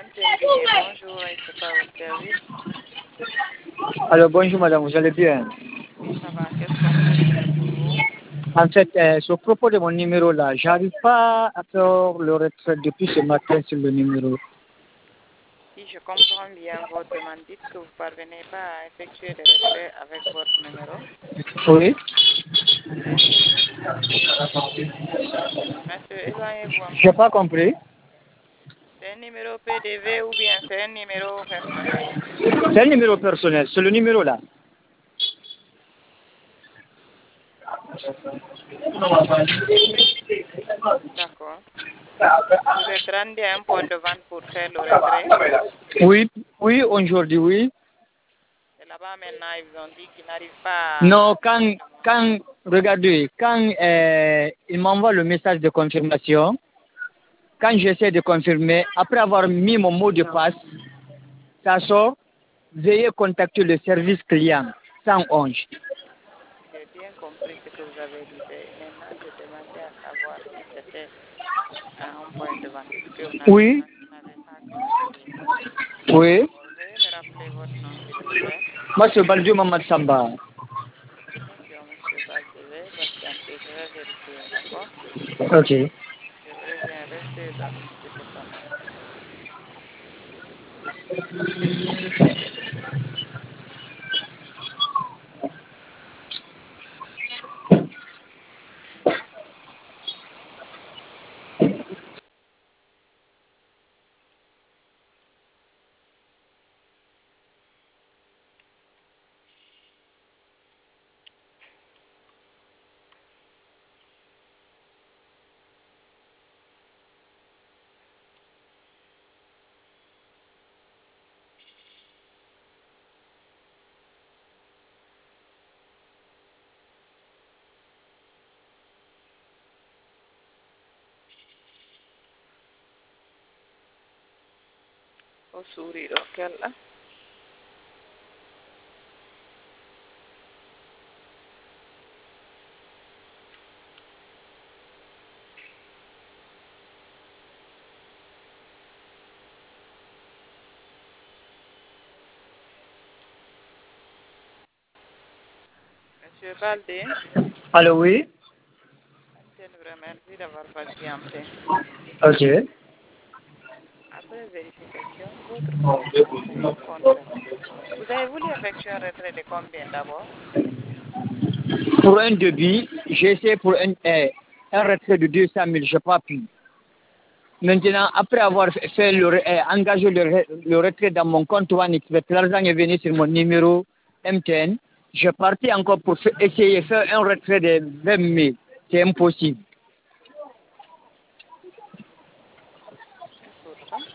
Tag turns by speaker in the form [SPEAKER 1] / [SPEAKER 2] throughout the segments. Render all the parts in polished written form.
[SPEAKER 1] MTN Billet, bonjour, est-ce pas votre service?
[SPEAKER 2] Alors bonjour madame, vous allez bien?
[SPEAKER 1] Oui, ça va, qu'est-ce qu'on peut faire pour vous?
[SPEAKER 2] En fait, sur propos de mon numéro là, j'arrive pas à faire le retrait depuis ce matin sur le numéro.
[SPEAKER 1] Si je comprends bien votre demande, dites que vous ne parvenez pas à effectuer des retraits avec votre numéro.
[SPEAKER 2] Oui.
[SPEAKER 1] C'est un numéro particulier. Monsieur, éloignez-vous un peu.
[SPEAKER 2] J'ai pas compris.
[SPEAKER 1] C'est un numéro PDV ou bien c'est un numéro personnel?
[SPEAKER 2] C'est un numéro personnel, c'est le numéro là.
[SPEAKER 1] D'accord. Vous êtes rendu à un point de vente pour faire le retrait.
[SPEAKER 2] Oui, oui, aujourd'hui, oui.
[SPEAKER 1] Et là-bas maintenant, ils ont dit qu'ils n'arrivent pas
[SPEAKER 2] Non,
[SPEAKER 1] à...
[SPEAKER 2] regardez, quand il m'envoie le message de confirmation, quand j'essaie de confirmer, après avoir mis mon mot de passe, ça sort, veuillez contacter le service client 111.
[SPEAKER 1] J'ai bien compris ce que vous avez dit. Maintenant, je demandais à savoir si c'était un point de vente, puisque vous
[SPEAKER 2] Oui,
[SPEAKER 1] n'avez pas communiqué.
[SPEAKER 2] oui.
[SPEAKER 1] D'accord. Veuillez me rappeler votre nom, s'il vous plaît.
[SPEAKER 2] Moi, c'est Baldio Mamad Samba.
[SPEAKER 1] D'accord, monsieur Bal, je vais patienter, je vais vérifier, d'accord?
[SPEAKER 2] Ok.
[SPEAKER 1] Je reviens, rester dans le téléphone. Au sourire, auquel là? Monsieur Baldé,
[SPEAKER 2] Allô, oui.
[SPEAKER 1] je vous remercie d'avoir patienté.
[SPEAKER 2] Ok.
[SPEAKER 1] Après vérification, votre position c'est contraire. Vous avez voulu effectuer un retrait de combien d'abord?
[SPEAKER 2] Pour un débit, j'ai essayé pour un retrait de 200 000, je n'ai pas pu. Maintenant, après avoir fait engagé le retrait dans mon compte OneXBet, l'argent est venu sur mon numéro MTN. Je partais encore pour essayer de faire un retrait de 20 000. C'est impossible.
[SPEAKER 1] Et pourtant,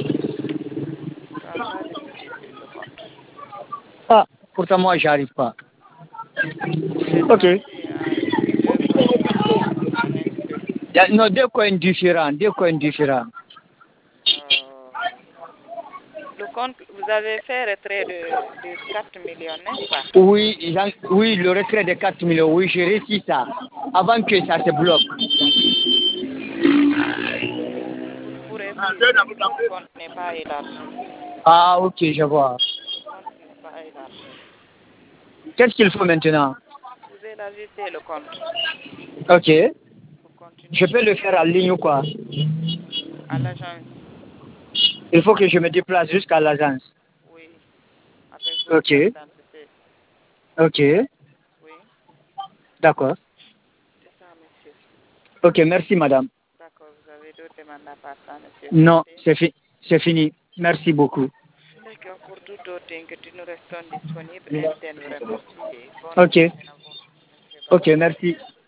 [SPEAKER 1] ça n'a pas de débit sur le compte.
[SPEAKER 2] Ah, pourtant moi, j'arrive pas.
[SPEAKER 1] Vous êtes
[SPEAKER 2] Ok.
[SPEAKER 1] rendu à deux points en excès.
[SPEAKER 2] Non, deux coins différents, deux coins différents.
[SPEAKER 1] Euh, le compte, vous avez fait retrait de 4 millions, n'est-ce pas?
[SPEAKER 2] Oui, oui, le retrait de 4 millions, oui, j'ai réussi ça. Avant que ça se bloque.
[SPEAKER 1] Vous ne pourrez plus, c'est que votre compte n'est pas élargi.
[SPEAKER 2] Ah, ok, je vois.
[SPEAKER 1] Le compte n'est pas élargi.
[SPEAKER 2] Qu'est-ce qu'il faut maintenant?
[SPEAKER 1] Vous élargissez le compte.
[SPEAKER 2] Ok.
[SPEAKER 1] Vous
[SPEAKER 2] Je
[SPEAKER 1] continuez
[SPEAKER 2] peux le faire en ligne ou quoi?
[SPEAKER 1] à l'agence.
[SPEAKER 2] Il faut que je me déplace jusqu'à l'agence.
[SPEAKER 1] Oui, avec votre
[SPEAKER 2] Ok.
[SPEAKER 1] carte d'identité.
[SPEAKER 2] Ok.
[SPEAKER 1] Oui,
[SPEAKER 2] D'accord.
[SPEAKER 1] c'est ça, monsieur.
[SPEAKER 2] Ok, merci madame.
[SPEAKER 1] D'accord, vous avez d'autres demandes à part ça, monsieur
[SPEAKER 2] Non,
[SPEAKER 1] Baldé.
[SPEAKER 2] c'est fini. Merci beaucoup.
[SPEAKER 1] D'accord, pour toute autre inquiétude, nous restons disponibles. MTN vous remercie et bonne
[SPEAKER 2] Ok.
[SPEAKER 1] journée à vous, monsieur
[SPEAKER 2] Ok,
[SPEAKER 1] Baldé.
[SPEAKER 2] merci.